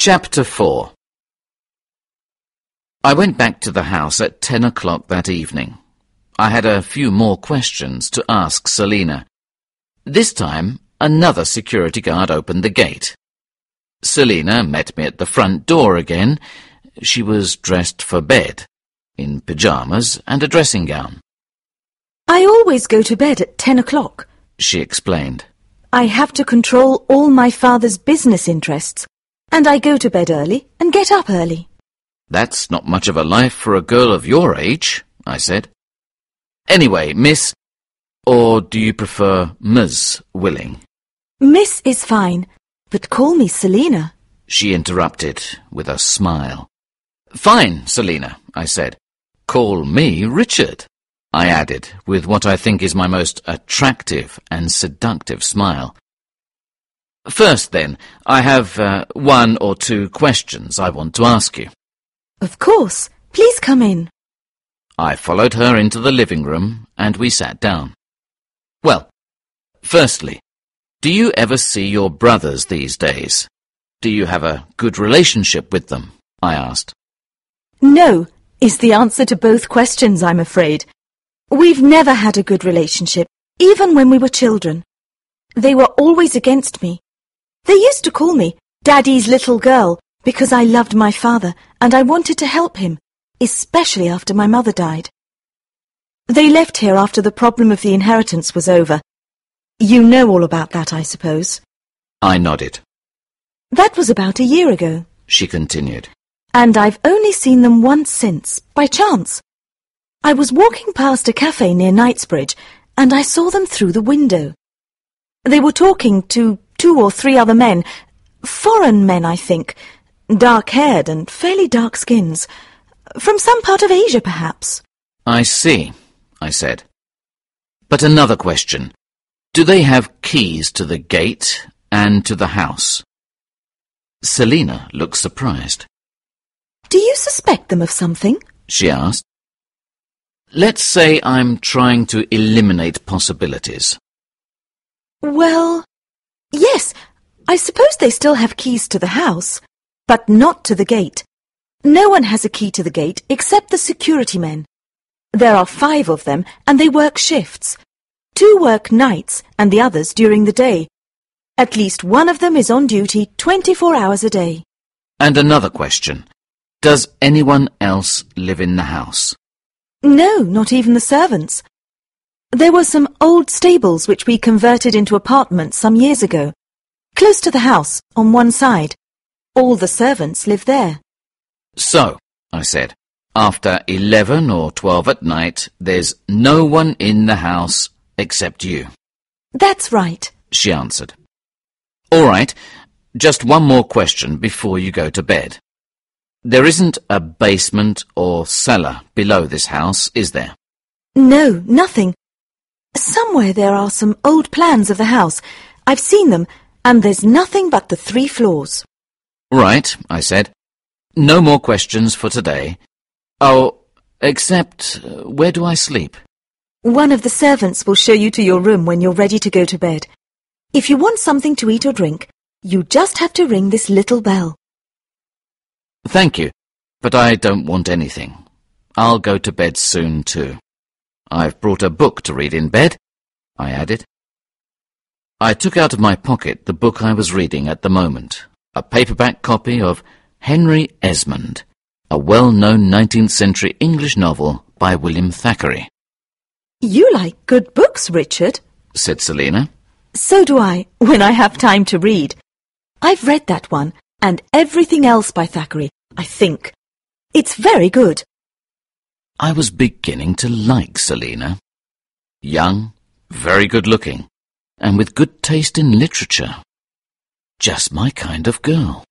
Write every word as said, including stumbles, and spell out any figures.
Chapter four. I went back to the house at ten o'clock that evening. I had a few more questions to ask Selina. This time, another security guard opened the gate. Selina met me at the front door again. She was dressed for bed, in pyjamas and a dressing gown. I always go to bed at ten o'clock, she explained. I have to control all my father's business interests, and I go to bed early and get up early. That's not much of a life for a girl of your age, I said. Anyway, Miss, or do you prefer Miss Willing? Miss is fine, but call me Selina, she interrupted with a smile. Fine, Selina, I said. Call me Richard, I added, with what I think is my most attractive and seductive smile. First, then, I have uh, one or two questions I want to ask you. Of course. Please come in. I followed her into the living room, and we sat down. Well, firstly, do you ever see your brothers these days? Do you have a good relationship with them? I asked. No, is the answer to both questions, I'm afraid. We've never had a good relationship, even when we were children. They were always against me. They used to call me Daddy's little girl because I loved my father and I wanted to help him, especially after my mother died. They left here after the problem of the inheritance was over. You know all about that, I suppose. I nodded. That was about a year ago, she continued. And I've only seen them once since, by chance. I was walking past a cafe near Knightsbridge, and I saw them through the window. They were talking to two or three other men, foreign men, I think, dark-haired and fairly dark skins, from some part of Asia, perhaps. I see, I said. But another question. Do they have keys to the gate and to the house? Selina looked surprised. Do you suspect them of something? She asked. Let's say I'm trying to eliminate possibilities. Well, yes, I suppose they still have keys to the house, but not to the gate. No one has a key to the gate except the security men. There are five of them, and they work shifts. Two work nights, and the others during the day. At least one of them is on duty twenty-four hours a day. And another question. Does anyone else live in the house? No, not even the servants. There were some old stables which we converted into apartments some years ago. Close to the house, on one side. All the servants live there. So, I said, after eleven or twelve at night, there's no one in the house except you. That's right, she answered. All right, just one more question before you go to bed. There isn't a basement or cellar below this house, is there? No, nothing. Somewhere there are some old plans of the house. I've seen them, and there's nothing but the three floors. Right, I said. No more questions for today. Oh, except, uh, where do I sleep? One of the servants will show you to your room when you're ready to go to bed. If you want something to eat or drink, you just have to ring this little bell. Thank you, but I don't want anything. I'll go to bed soon, too. I've brought a book to read in bed, I added. I took out of my pocket the book I was reading at the moment, a paperback copy of Henry Esmond, a well-known nineteenth century English novel by William Thackeray. You like good books, Richard, said Selina. So do I, when I have time to read. I've read that one, and everything else by Thackeray, I think. It's very good. I was beginning to like Selina. Young, very good-looking, and with good taste in literature. Just my kind of girl.